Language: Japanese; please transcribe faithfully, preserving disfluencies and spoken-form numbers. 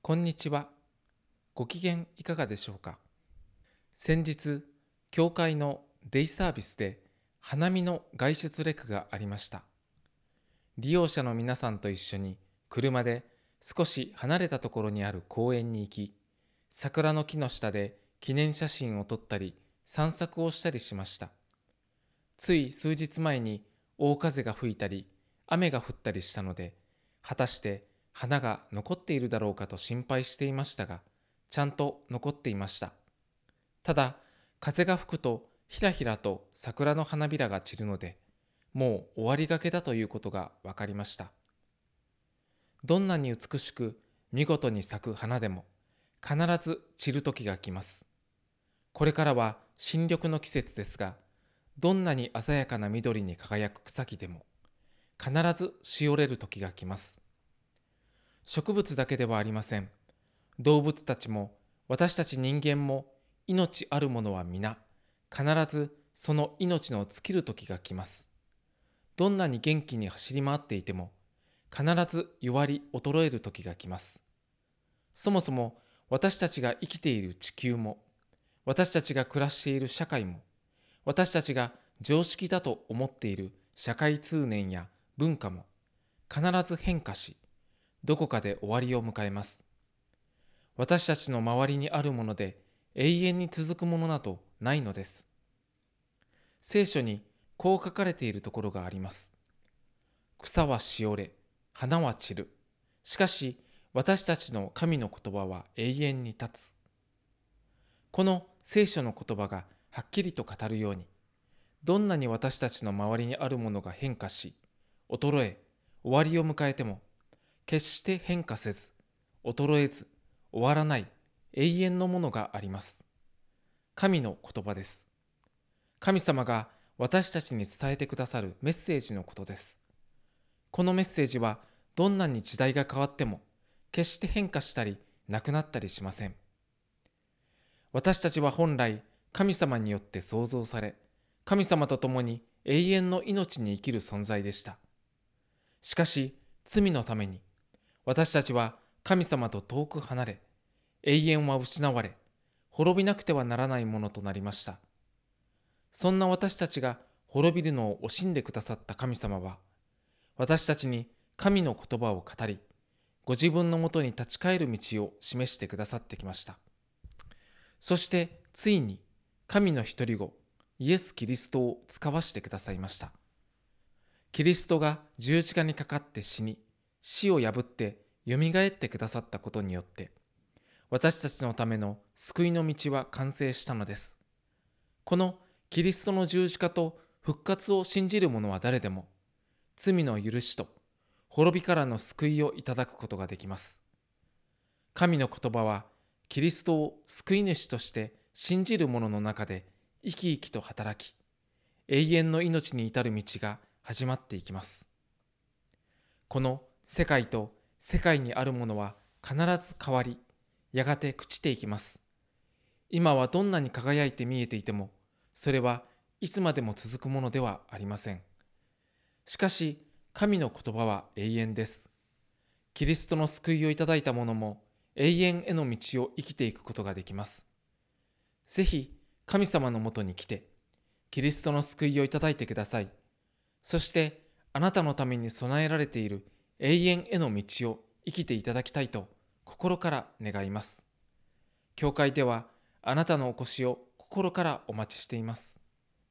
こんにちは。ご機嫌いかがでしょうか。先日、教会のデイサービスで花見の外出レクがありました。利用者の皆さんと一緒に車で少し離れたところにある公園に行き、桜の木の下で記念写真を撮ったり散策をしたりしました。つい数日前に大風が吹いたり雨が降ったりしたので、果たして花が残っているだろうかと心配していましたが、ちゃんと残っていました。ただ、風が吹くとひらひらと桜の花びらが散るので、もう終わりがけだということが分かりました。どんなに美しく見事に咲く花でも、必ず散る時が来ます。これからは新緑の季節ですが、どんなに鮮やかな緑に輝く草木でも、必ずしおれる時が来ます。植物だけではありません。動物たちも私たち人間も命あるものは皆、必ずその命の尽きる時が来ます。どんなに元気に走り回っていても、必ず弱り衰える時が来ます。そもそも私たちが生きている地球も、私たちが暮らしている社会も、私たちが常識だと思っている社会通念や文化も、必ず変化し、どこかで終わりを迎えます。私たちの周りにあるもので永遠に続くものなどないのです。聖書にこう書かれているところがあります。草はしおれ、花は散る。しかし私たちの神の言葉は永遠に立つ。この聖書の言葉がはっきりと語るように、どんなに私たちの周りにあるものが変化し、衰え、終わりを迎えても、決して変化せず、衰えず、終わらない永遠のものがあります。神の言葉です。神様が私たちに伝えてくださるメッセージのことです。このメッセージはどんなに時代が変わっても、決して変化したりなくなったりしません。私たちは本来神様によって創造され、神様と共に永遠の命に生きる存在でした。しかし罪のために、私たちは神様と遠く離れ、永遠は失われ、滅びなくてはならないものとなりました。そんな私たちが滅びるのを惜しんでくださった神様は、私たちに神の言葉を語り、ご自分のもとに立ち返る道を示してくださってきました。そしてついに神の一人子、イエス・キリストを使わしてくださいました。キリストが十字架にかかって死に、死を破ってよみがえってくださったことによって、私たちのための救いの道は完成したのです。このキリストの十字架と復活を信じる者は誰でも、罪の許しと滅びからの救いをいただくことができます。神の言葉は、キリストを救い主として信じる者の中で生き生きと働き、永遠の命に至る道が始まっていきます。この世界と世界にあるものは必ず変わり、やがて朽ちていきます。今はどんなに輝いて見えていても、それはいつまでも続くものではありません。しかし、神の言葉は永遠です。キリストの救いをいただいた者も永遠への道を生きていくことができます。ぜひ神様のもとに来て、キリストの救いをいただいてください。そしてあなたのために備えられている永遠への道を生きていただきたいと心から願います。教会ではあなたのお越しを心からお待ちしています。